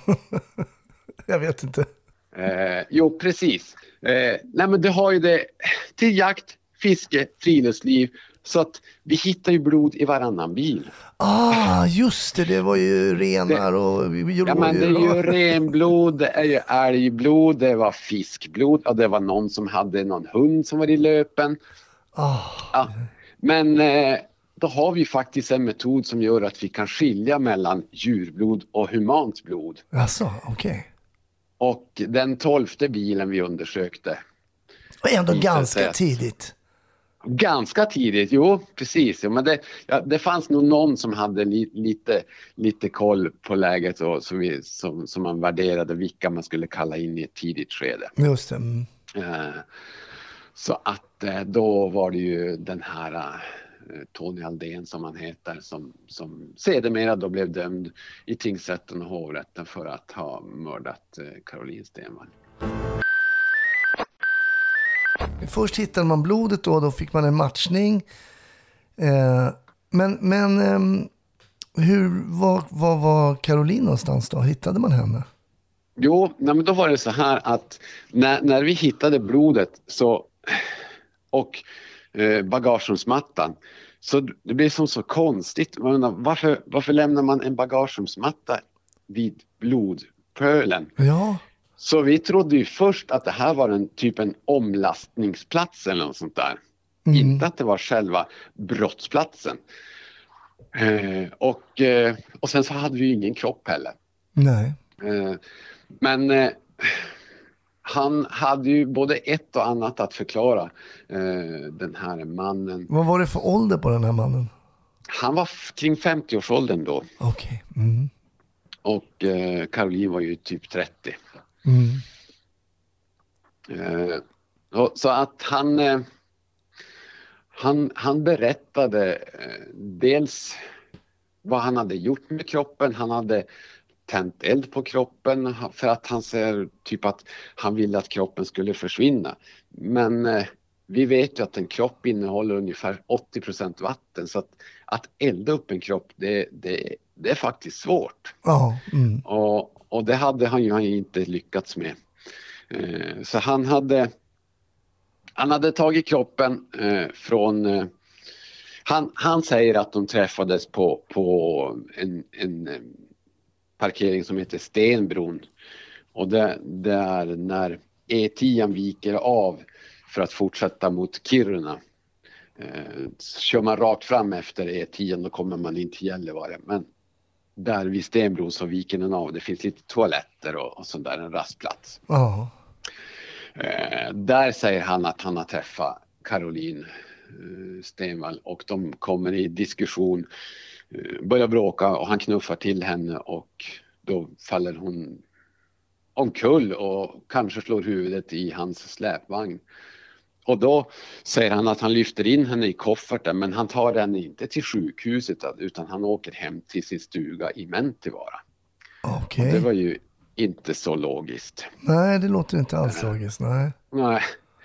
jag vet inte. Eh, jo, precis. Eh, nej, men det har ju det till jakt, fiske, friluftsliv. Så att vi hittar ju blod i varannan bil. Ah, just det. Det var ju renar och... Ja, men det är ju renblod, det är ju älgblod, det var fiskblod. Och det var någon som hade någon hund som var i löpen. Ah. Ja, men... Eh, då har vi faktiskt en metod som gör att vi kan skilja mellan djurblod och humant blod. Alltså, okej. Okay. Och den tolfte bilen vi undersökte. Och ändå ganska sätt, tidigt. Ganska tidigt, jo precis. Ja, men det, ja, det fanns nog någon som hade li, lite, lite koll på läget och så vi, som, som man värderade vilka man skulle kalla in i ett tidigt skede. Just det. Mm. Eh, så att eh, då var det ju den här eh, Tony Aldén som han heter som, som sedermera då blev dömd i tingsrätten och hovrätten för att ha mördat eh, Caroline Stenvall. Först hittade man blodet då, då fick man en matchning. Eh, men men eh, hur var, var var Caroline någonstans då? Hittade man henne? Jo, nej, men då var det så här att när, när vi hittade blodet så, och eh, bagagerumsmattan så det blev som så konstigt. Man undrar, varför, varför lämnar man en bagagerumsmatta vid blodpölen? Ja. Så vi trodde ju först att det här var en typ en omlastningsplats eller något sånt där. Mm. Inte att det var själva brottsplatsen. Eh, och, eh, och sen så hade vi ju ingen kropp heller. Nej. Eh, men eh, han hade ju både ett och annat att förklara, eh, den här mannen. Vad var det för ålder på den här mannen? Han var f- kring femtio-årsåldern då. Okej. Okay. Mm. Och eh, Caroline var ju typ trettio. Mm. Eh, och, så att han, eh, han, han berättade eh, dels vad han hade gjort med kroppen. Han hade tänt eld på kroppen för att han ser typ att han ville att kroppen skulle försvinna. Men eh, vi vet ju att en kropp innehåller ungefär åttio procent vatten, så att, att elda upp en kropp det, det, det är faktiskt svårt. Ja. Mm. Och, och det hade han ju han inte lyckats med. Eh, så han hade han hade tagit kroppen eh, från eh, han, han säger att de träffades på, på en, en parkering som heter Stenbron, och det, det är när E tio viker av för att fortsätta mot Kiruna. Eh, kör man rakt fram efter E tio då kommer man in till Gällivare, men där vid Stenbron så viker den av. Det finns lite toaletter och, och sånt där, en rastplats. Oh. Eh, där säger han att han har träffat Caroline eh, Stenvall och de kommer i diskussion, eh, börjar bråka och han knuffar till henne och då faller hon omkull och kanske slår huvudet i hans släpvagn. Och då säger han att han lyfter in henne i kofferten, men han tar henne inte till sjukhuset utan han åker hem till sin stuga i Mäntyvara. Okej. Okay. Det var ju inte så logiskt. Nej, det låter inte alls logiskt. Nej. Nej.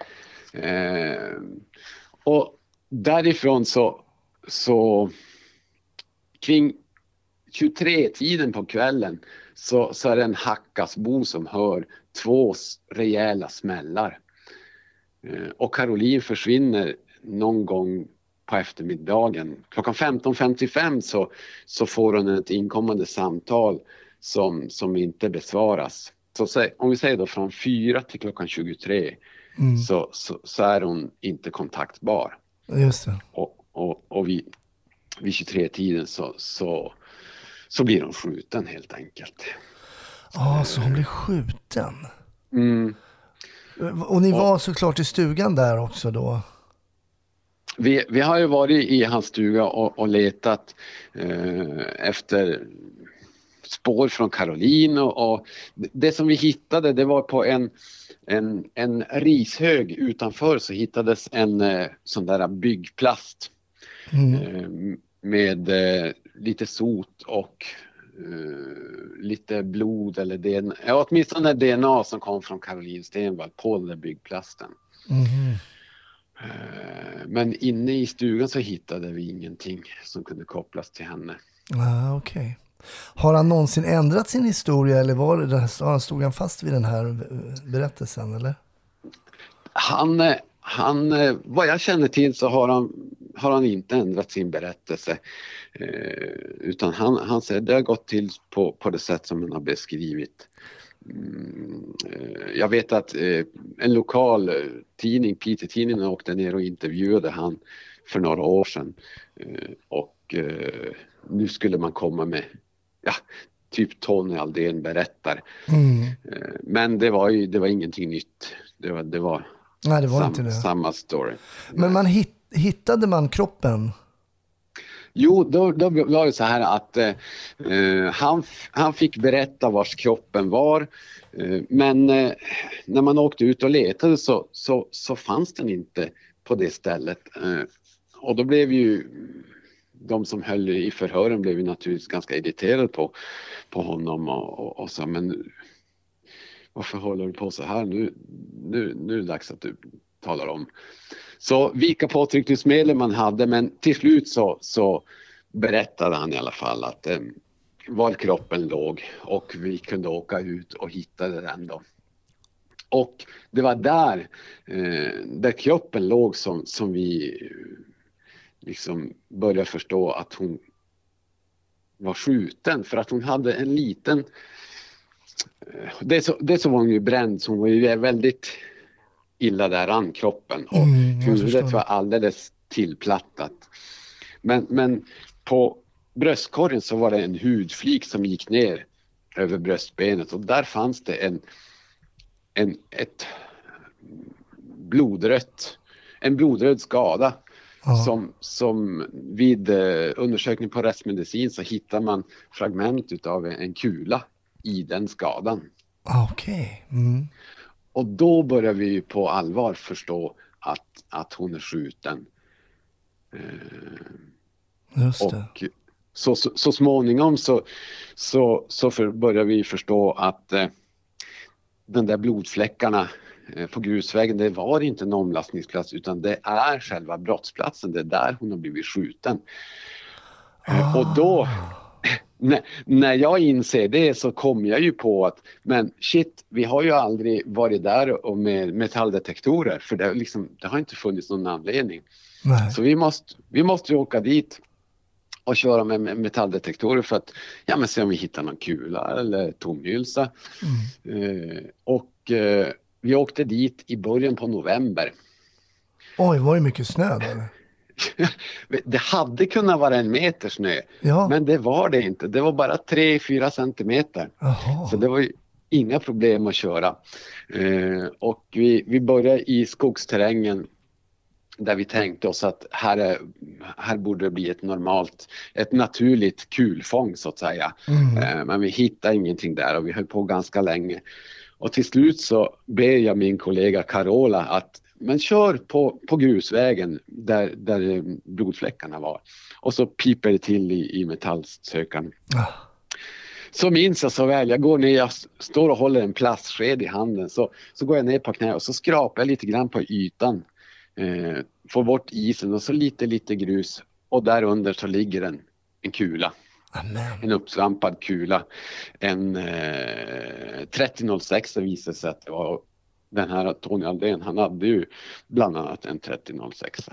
Eh, och därifrån så, så kring tjugotre-tiden på kvällen så, så är det en Hackasbo som hör två rejäla smällar. Eh, och Caroline försvinner någon gång på eftermiddagen. Klockan femton femtiofem så, så får hon ett inkommande samtal som, som inte besvaras. Så om vi säger då från fyra till klockan tjugotre mm. så, så, så är hon inte kontaktbar. Just det. Och, och, och vid, vid tjugotre-tiden så, så, så blir hon skjuten helt enkelt. Ja, ah, så hon blir skjuten. Mm. Och ni var och, såklart i stugan där också då? Vi, vi har ju varit i hans stuga och, och letat eh, efter spår från Caroline och, och det som vi hittade det var på en, en, en rishög utanför så hittades en eh, sån där byggplast mm. eh, med eh, lite sot och eh, lite blod eller D N A, ja, åtminstone D N A som kom från Caroline Stenvall på den där byggplasten. Mm. Eh, men inne i stugan så hittade vi ingenting som kunde kopplas till henne. Ah, okej. Okay. Har han någonsin ändrat sin historia eller var det, stod han fast vid den här berättelsen eller? Han, han, vad jag känner till så har han, har han inte ändrat sin berättelse. Eh, utan han, han säger det har gått till på, på det sätt som han har beskrivit. Mm, eh, jag vet att eh, en lokal tidning, Piteå-tidningen, åkte ner och intervjuade han för några år sedan. Eh, och eh, nu skulle man komma med ja, typ Tony Aldén berättar. Mm. Men det var ju det var ingenting nytt. Det var, det var, Nej, det var sam, inte det. samma story. Men man hit, hittade man kroppen? Jo, då, då var det så här att eh, han, han fick berätta vars kroppen var. Eh, men eh, när man åkte ut och letade så, så, så fanns den inte på det stället. Eh, och då blev ju de som höll i förhören blev ju naturligtvis ganska irriterade på, på honom och, och, och sa, men varför håller du på så här? Nu, nu, nu är det dags att du talar om. Så vilka påtryckningsmedel man hade, men till slut så, så berättade han i alla fall att eh, var kroppen låg och vi kunde åka ut och hitta den då. Och det var där, eh, där kroppen låg som, som vi liksom började förstå att hon var skjuten, för att hon hade en liten, eh, det, så, det så var hon ju bränd, så hon var ju väldigt illa där an kroppen och mm, huvudet var alldeles tillplattat. Men, men på bröstkorgen så var det en hudflik som gick ner över bröstbenet och där fanns det en, en ett blodrött, en blodröd skada. Ja. Som, som vid eh, undersökning på rättsmedicin så hittar man fragment utav en kula i den skadan. Okej. Okay. Mm. Och då börjar vi ju på allvar förstå att, att hon är skjuten. Eh, Just det. Och så, så, så småningom så, så, så för, börjar vi förstå att eh, den där blodfläckarna eh, på grusvägen, det var inte en omlastningsplats utan det är själva brottsplatsen. Det är där hon har blivit skjuten. Ah. Eh, och då... När, när jag inser det så kommer jag ju på att men shit, vi har ju aldrig varit där och med metalldetektorer för det, liksom, det har inte funnits någon anledning. Nej. Så vi måste, vi måste ju åka dit och köra med, med metalldetektorer för att ja, men se om vi hittar någon kula eller tomhylsa. Mm. Eh, och eh, vi åkte dit i början på november. Oj, var det mycket snö då eller? Det hade kunnat vara en meter snö, ja. Men det var det inte. Det var bara tre fyra centimeter. Aha. Så det var ju inga problem att köra. Eh, och vi, vi började i skogsterrängen där vi tänkte oss att här, är, här borde det bli ett normalt, ett naturligt kulfång så att säga. Mm. Eh, men vi hittade ingenting där och vi höll på ganska länge. Och till slut så ber jag min kollega Carola att men kör på, på grusvägen där, där blodfläckarna var. Och så piper det till i, i metallsökaren. Ah. Så minns jag så väl. Jag går ner, jag står och håller en plastsked i handen. Så, så går jag ner på knä och så skrapar jag lite grann på ytan. Eh, får bort isen och så lite, lite grus. Och där under så ligger en, en kula. Amen. En uppsvampad kula. En eh, trettio noll sex, det visade sig att det var... Den här Tony Aldén, han hade ju bland annat en trettio noll sex.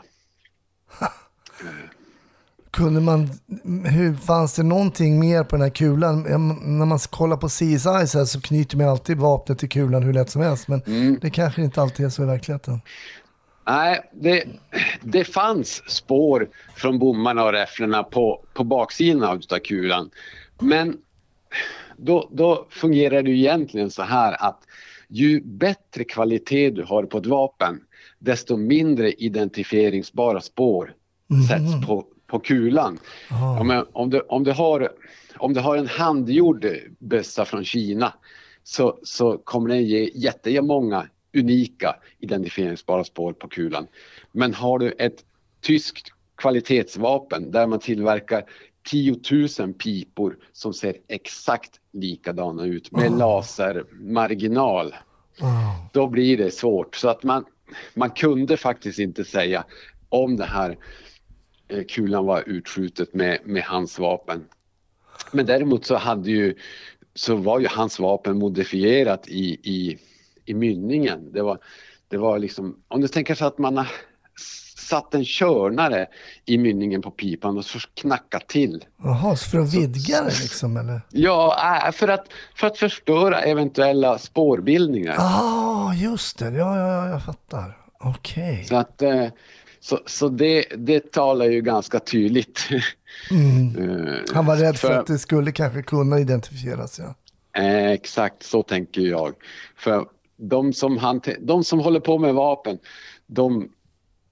Kunde man, hur fanns det någonting mer på den här kulan? När man kollar på C S I så, här, så knyter man alltid vapnet till kulan hur lätt som helst. Men mm. det kanske inte alltid är så i verkligheten. Nej, det, det fanns spår från bommarna och räfflorna på, på baksidan av kulan. Men då, då fungerar det ju egentligen så här att ju bättre kvalitet du har på ett vapen, desto mindre identifieringsbara spår mm. sätts på, på kulan. Oh. Ja, men om, du, om, du har, om du har en handgjord bössa från Kina så, så kommer den ge jättemånga unika identifieringsbara spår på kulan. Men har du ett tyskt kvalitetsvapen där man tillverkar tiotusen pipor som ser exakt likadana ut med oh. lasermarginal. Oh. Då blir det svårt. Så att man, man kunde faktiskt inte säga om det här eh, kulan var utskjutet med, med hans vapen. Men däremot så, hade ju, så var ju hans vapen modifierat i, i, i mynningen. Det var, det var liksom, om du tänker så att man har satt en körnare i mynningen på pipan och så knackat till. Jaha, så för att vidga det liksom eller? Ja, för att, för att förstöra eventuella spårbildningar. Ah, just det. Ja, ja, ja jag fattar. Okej. Okay. Så att så, så det, det talar ju ganska tydligt. Mm. Han var rädd för, för att det skulle kanske kunna identifieras, ja. Eh, exakt, så tänker jag. För de som, han, de som håller på med vapen, de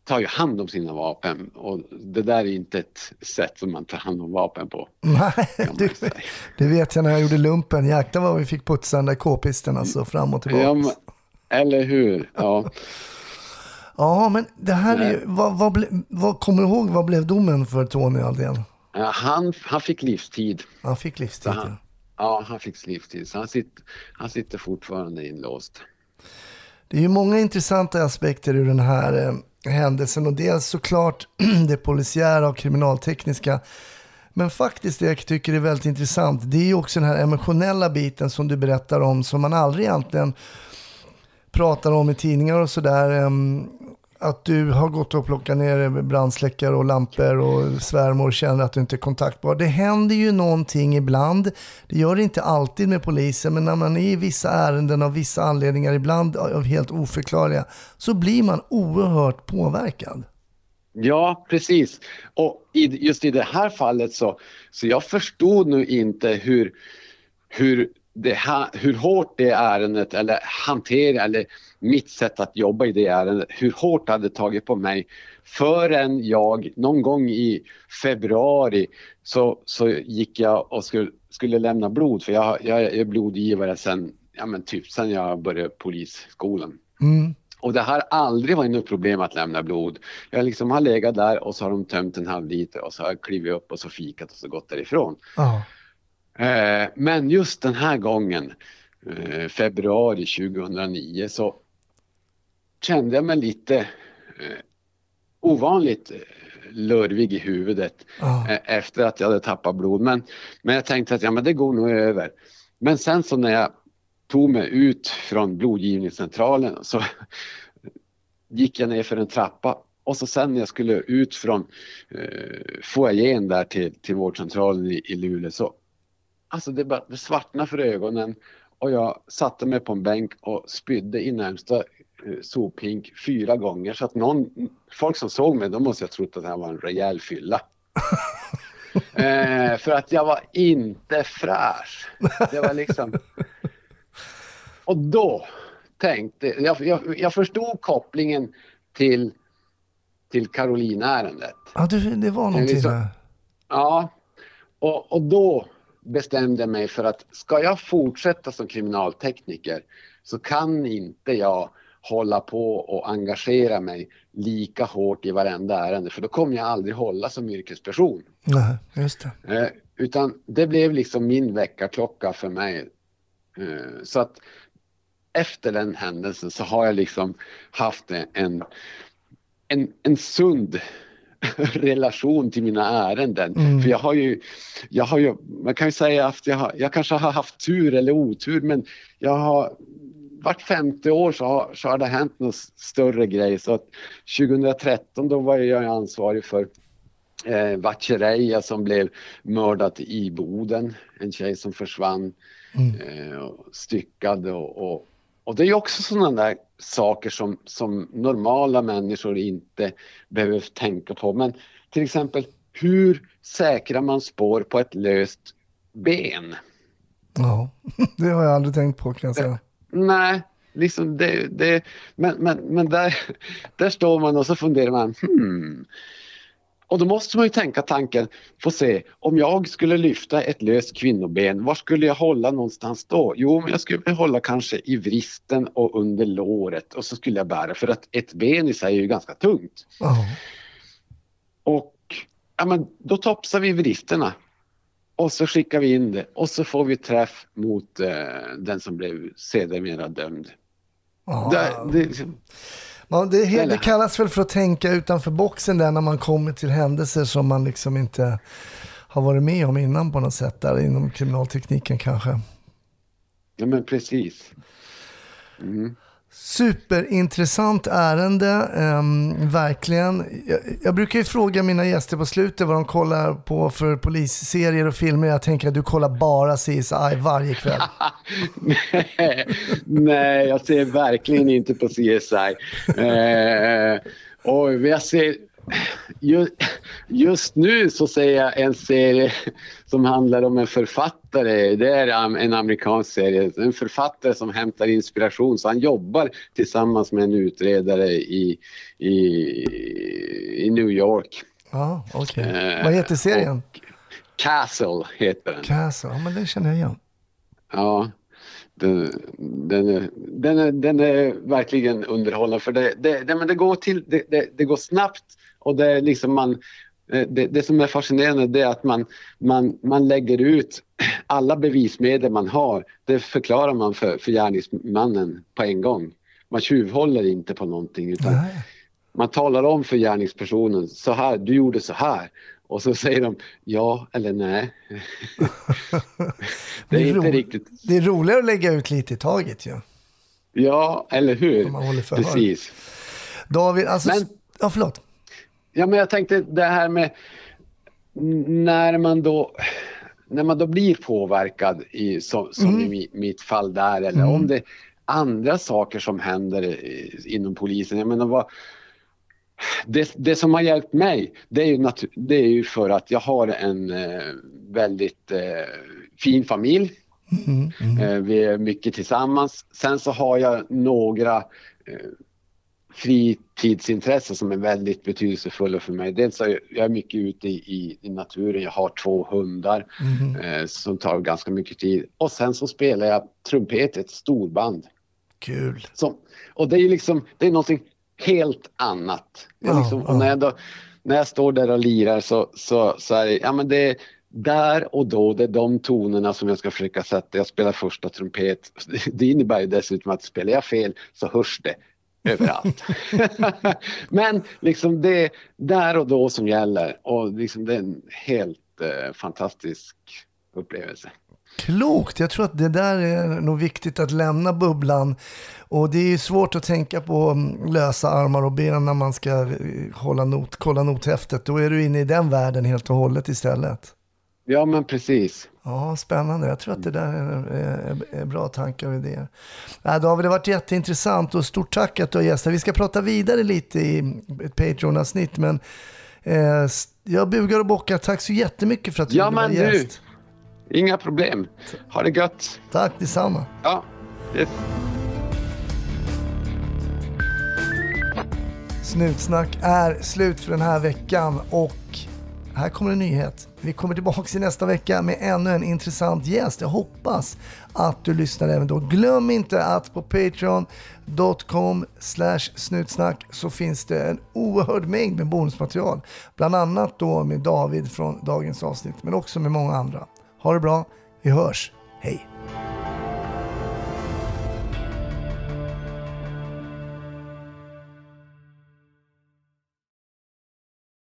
tar ju hand om sina vapen, och det där är inte ett sätt som man tar hand om vapen på. Nej, du, det vet jag när jag gjorde lumpen. Jäklar vad vi fick putsa den där k-pisten alltså fram och tillbaka. Ja, men, eller hur? Ja. Ja, men det här är ju, vad, vad, ble, vad kommer du ihåg, vad blev domen för Tony Aldén? Ja, han, han fick livstid. Han fick livstid, han, ja. han fick livstid. Så han sitter, han sitter fortfarande inlåst. Det är ju många intressanta aspekter ur den här eh, händelsen, och dels såklart det polisiära och kriminaltekniska. Men faktiskt det jag tycker är väldigt intressant, det är ju också den här emotionella biten som du berättar om, som man aldrig egentligen pratar om i tidningar och sådär. Eh, att du har gått och plockat ner brandsläckare och lampor och svärmor och känner att du inte är kontaktbar. Det händer ju någonting ibland. Det gör det inte alltid med polisen, men när man är i vissa ärenden av vissa anledningar, ibland av helt oförklarliga, så blir man oerhört påverkad. Ja, precis. Och i, just i det här fallet så, så jag förstod nu inte hur, hur, det här, hur hårt det ärendet, eller hantera, eller mitt sätt att jobba i det ärendet, hur hårt det hade tagit på mig, förrän jag någon gång i februari så, så gick jag och skulle, skulle lämna blod, för jag, jag är blodgivare sen, ja men typ sen jag började polisskolan. Mm. Och det har aldrig varit något problem att lämna blod. Jag liksom har legat där och så har de tömt en halv liter och så har jag klivit upp och så fikat och så gått därifrån. Oh. Eh, men just den här gången, eh, februari tjugohundranio, så kände jag mig lite eh, ovanligt lurvig i huvudet oh. eh, efter att jag hade tappat blod. Men, men jag tänkte att ja, men det går nog över. Men sen så när jag tog mig ut från blodgivningscentralen så gick jag ner för en trappa, och så sen när jag skulle ut från eh, foajén där till, till vårdcentralen i, i Luleå, så alltså det, bara, det svartnade för ögonen, och jag satte mig på en bänk och spydde i närmsta eh, sophink fyra gånger, så att någon, folk som såg mig, de måste jag trott att det här var en rejäl fylla. eh, för att jag var inte fräsch. Det var liksom... Och då tänkte jag, jag, jag förstod kopplingen till, till Caroline-ärendet. Ja, det, det var någonting liksom, där. Ja, och, och då bestämde jag mig för att ska jag fortsätta som kriminaltekniker, så kan inte jag hålla på och engagera mig lika hårt i varenda ärende, för då kommer jag aldrig hålla som yrkesperson. Nej, just det. Eh, utan det blev liksom min väckarklocka för mig. Eh, så att efter den händelsen så har jag liksom haft en, en, en sund relation till mina ärenden. Mm. För jag har ju, jag har ju, man kan ju säga att jag, har, jag kanske har haft tur eller otur, men jag har vart femtio år så har, så har det hänt något större grej. Så att tjugohundratretton då var jag ansvarig för eh, Vatchereia som blev mördat i Boden. En tjej som försvann, mm. eh, styckad och, och Och det är ju också sådana där saker som, som normala människor inte behöver tänka på. Men till exempel, hur säkrar man spår på ett löst ben? Ja, det har jag aldrig tänkt på, kan jag säga. Nej, liksom det, det, men, men, men där, där står man och så funderar man, hmm... Och då måste man ju tänka tanken, få se, om jag skulle lyfta ett löst kvinnoben, var skulle jag hålla någonstans då? Jo, men jag skulle hålla kanske i vristen och under låret, och så skulle jag bära, för att ett ben i sig är ju ganska tungt. Oh. Och ja, men då topsar vi vristerna och så skickar vi in det, och så får vi träff mot eh, den som blev sedermera dömd. Oh. Det, det, liksom, Ja, det, är, det kallas väl för att tänka utanför boxen där, när man kommer till händelser som man liksom inte har varit med om innan på något sätt där inom kriminaltekniken kanske. Ja, men precis. Mm. Superintressant ärende, um, verkligen. Jag, jag brukar ju fråga mina gäster på slutet vad de kollar på för polisserier och filmer. Jag tänker att du kollar bara C S I varje kväll. nej, nej, jag ser verkligen inte på C S I. eh, och jag ser just, just nu så ser jag en serie som handlar om en författare. Det är en amerikansk serie. En författare som hämtar inspiration. Så han jobbar tillsammans med en utredare i, i, i New York. Ja, okej. Okay. Vad heter serien? Castle heter den. Castle, ja men den känner jag igen. Ja, den, den, är, den, är, den är verkligen underhållande. För det, det, det, men det, går till, det, det, det går snabbt och det är liksom man... Det, det som är fascinerande det är att man, man, man lägger ut alla bevismedel man har. Det förklarar man för, för gärningsmannen på en gång. Man tjuvhåller inte på någonting utan Nej. Man talar om för gärningspersonen så här, du gjorde så här. Och så säger de ja eller nej. det, är det är inte ro- riktigt. Det är roligare att lägga ut lite i taget ju. Ja. ja, eller hur? Precis. David, alltså... Men, ja, förlåt. Ja, men jag tänkte det här med när man då när man då blir påverkad i, som, som mm. i mitt fall där eller mm. om det är andra saker som händer i, inom polisen. Jag menar vad det, det som har hjälpt mig det är ju natu- det är ju för att jag har en eh, väldigt eh, fin familj. Mm. Mm. Eh, vi är mycket tillsammans. Sen så har jag några eh, fritidsintressen som är väldigt betydelsefulla för mig. Dels är jag mycket ute i, i, i naturen. Jag har två hundar mm. eh, som tar ganska mycket tid. Och sen så spelar jag trumpet i ett storband. Kul. Så, och det är liksom det är någonting helt annat. Ja, liksom, och när, jag då, när jag står där och lirar så, så, så är det, ja, men det är där och då, det är de tonerna som jag ska försöka sätta. Jag spelar första trumpet. Det innebär ju dessutom att spelar jag fel så hörs det överallt. Men liksom det är där och då som gäller och liksom det är en helt eh, fantastisk upplevelse. Klokt, jag tror att det där är nog viktigt att lämna bubblan och det är ju svårt att tänka på lösa armar och ben när man ska hålla not, kolla nothäftet. Då är du inne i den världen helt och hållet istället. Ja, men precis. Ja, spännande. Jag tror att det där är, är, är bra tankar och idéer. Ja, då har det varit jätteintressant och stort tack att du har gästat. Vi ska prata vidare lite i ett Patreon-avsnitt, men eh, jag bugar och bockar. Tack så jättemycket för att du ja, var gäst. Du, inga problem. Ha det gött. Tack, detsamma. Ja, yes. Snutsnack är slut för den här veckan och här kommer en nyhet. Vi kommer tillbaka i nästa vecka med ännu en intressant gäst. Jag hoppas att du lyssnar även då. Glöm inte att på patreon dot com slash snutsnack så finns det en oerhörd mängd med bonusmaterial. Bland annat då med David från dagens avsnitt, men också med många andra. Ha det bra, vi hörs. Hej!